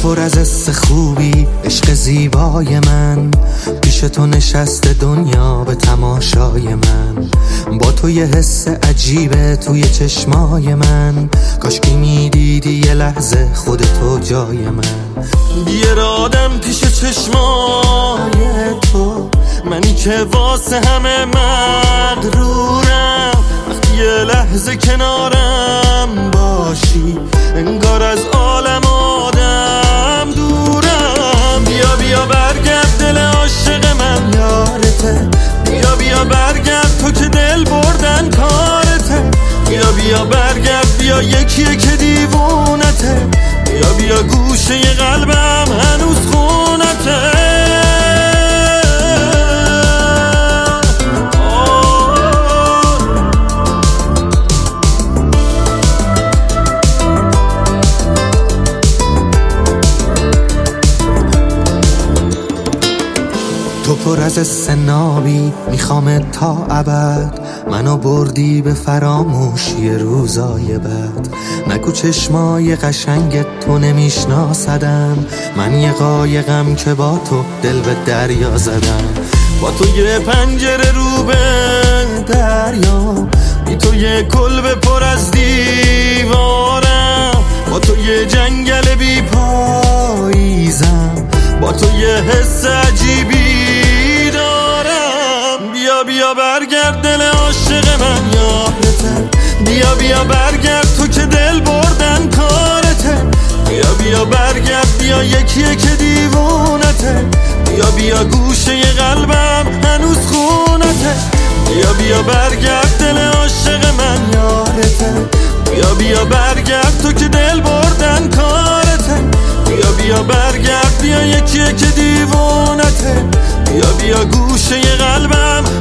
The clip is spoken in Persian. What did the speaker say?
پر از حس خوبی، عشق زیبای من، پیش تو نشسته دنیا به تماشای من. با تو یه حس عجیبه توی چشمای من، کاشکی میدیدی یه لحظه خودتو جای من. بیار آدم پیش چشمای تو، منی که واسه همه مغرورم. وقتی یه لحظه کنارم باشی انگار از عالم آدم دورم. بیا بیا برگرد دل عاشق من یارته، بیا بیا برگرد تو که دل بردن کارته. بیا بیا برگرد بیا یکیه که دیوونته، بیا بیا گوشه قلبم هنوز خونته. تو پر از سنابی میخوام تا ابد، منو بردی به فراموشی روزای بد. نگو چشمای قشنگ تو نمیشناسدم، من یه قایقم که با تو دل به دریا زدم. با تو یه پنجره رو به دریا، بی تو یه کلبه پر از دیوارم. با تو یه جنگل بی پاییزم، با تو یه حس عجیبی دارم. بیا بیا برگرد دل عاشق من یارته، بیا بیا برگرد تو که دل بردن کارته. بیا بیا برگرد بیا یکیه که دیوونته، بیا بیا گوشه قلبم هنوز خونته. بیا بیا برگرد دل عاشق من یارته، بیا بیا برگرد تو که دل بردن کارته. بیا بیا برگرد بیا یکیه که دیوونته، بیا بیا گوشه قلبم